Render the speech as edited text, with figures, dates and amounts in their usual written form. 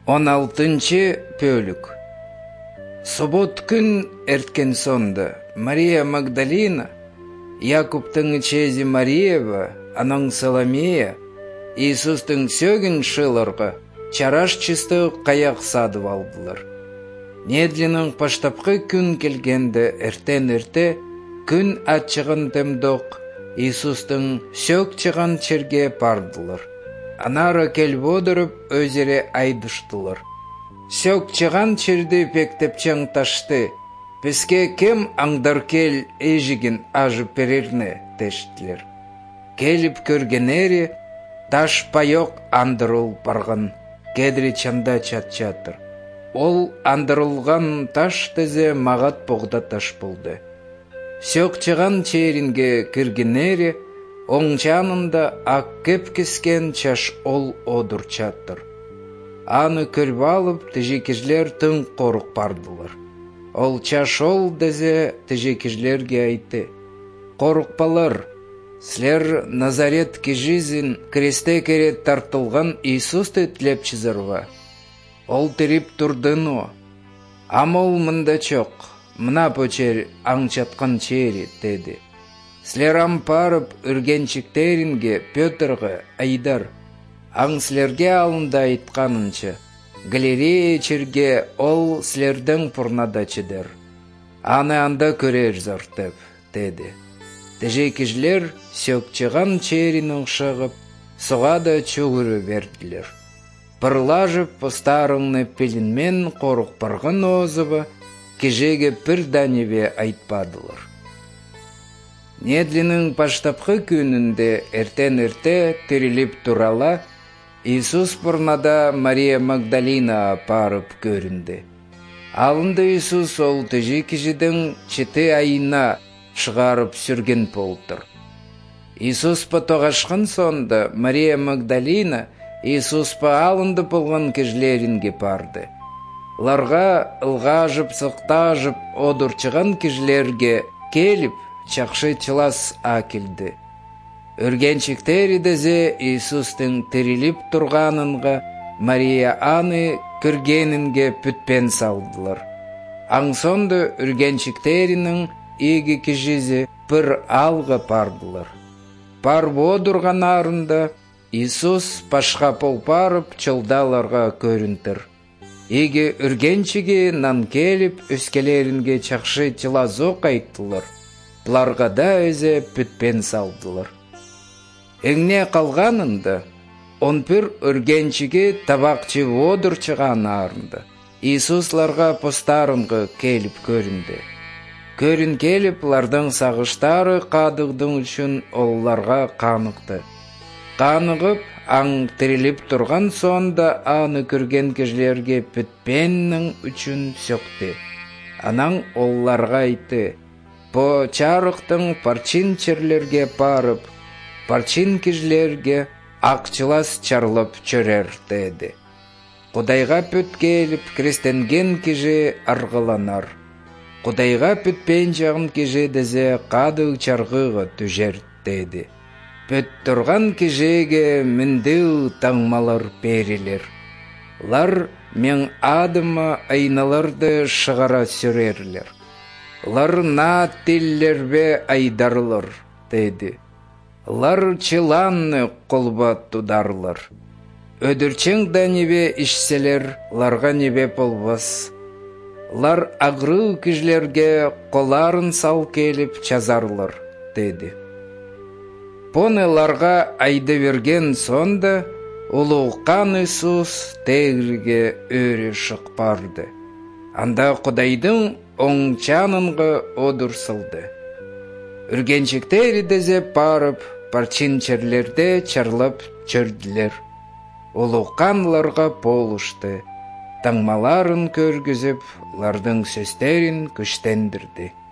16 бөлік. Собот күн эрткен сонда Мария Магдалина, Якубтың ичези Мариева, аның Соломея, Иисустың сөгін шылырға чараш чысты қаяқ садып алдылар. Недлінің паштапқы күн келгенде эртен-эрте күн атчығын темдоқ Иисустың сök чыған черге бардылар. Анара келіп одырып өзере айдыштылар. Сök чыған черді пектепчен ташты. Бізге кем аңдар кел ежігін ажып берерне дештілер. Келіп көргенері таш пайоқ андырыл барған кедри чанда чат-чатыр. Ол андырылған таш тезе мағат боғда таш болды. Сök чыған черінге кіргенері оң жанында ақ кеп кескен чаш ол одыр чаттыр. Аны көріп алып, тежекежлер тың қорық бардылар. Ол чаш ол дезе тежекежлерге айты. Қорықпалар, сілер Назарет кежізін кресте керет тартылған Иисусты тілеп чызырва. Ол теріп тұрдын о. Ама ол мында чоқ, мына пөчер аңчатқан чері, деді. Сілер ампарып үргенчіктерінге Петрға айдар. Аң сілерге алында айтқанынша, галерея черге ол сілердің пұрнада чедер. Аны анда көрер зартып, деді. Тежекежлер сök чыған черінің шығып, соғада чөгірі берділер. Пырлажып постарыңны пелінмен қорық парғын озыбы, кежеге пір дәневе айтпадылар. Недлінің паштапқы күнінде эртен-эрте тіріліп турала, Иисус пұрнада Мария Магдалина парып көрінді. Алынды Иисус ол тежекежідің четі айына шығарып сүрген болдыр. Иисус па тоғашқын сонда Мария Магдалина Иисус па алынды болған кежлерінге барды. Ларға ылғажып, сықтажып, одырчыған кежлерге келіп, чақшы чылас акелді. Үргенчіктері дезе Иисустың тіріліп тұрғанынға Мария аны көргенінге пүтпен салдылар. Аңсонды үргенчіктерінің игі кежізе пір алға бардылар. Барып одырған арында Иисус пашқа пол барып чылдаларға көрінтір. Игі үргенчіге нан келіп өскелерінге чақшы чылазоқ айттылар. Бұларға да өзе пүтпен салдылар. Әңне қалғанында, он бір үргенчіге табақчы одыр чыған арында. Иисусларға постарынғы келіп көрінді. Көрін келіп, лардың сағыштары қадығдың үшін оларға қанықты. Қанығып, аң тіріліп тұрған сонда аны көрген кежлерге пүтпеннің үшін сөкті. Анаң оларға айты, по чарықтың парчин черлерге барып, парчин кежлерге ақчылас чарлып чөрер, деді. Құдайға пүт келіп, крестенген кеже арғыланар. Құдайға пүтпен жағын кеже дезе қадық чарғыға түжер, деді. Пүт тұрған кежеге мінділ таңмалар берілер. Лар мен адыма айналарды шығара сүрерлер. Лар на тиллербе айдарлар, деді. Лар чыланны қолба тударлар. Өдірчен да небе ішселер, ларға небе болбас. Лар ағрыл кежлерге қоларын сал келіп чазарлар, деді. Поны ларға айды берген сонда, ұлуқан Иисус тегірге өрі шықпарды. Анда Құдайдың оңчанынғы одырсылды. Үргенчіктері дезе барып, парчин черлерде чарлап чөрділер. Ұлуқанларға болышты. Таңмаларын көргізіп, лардың сөстерін күштендірді.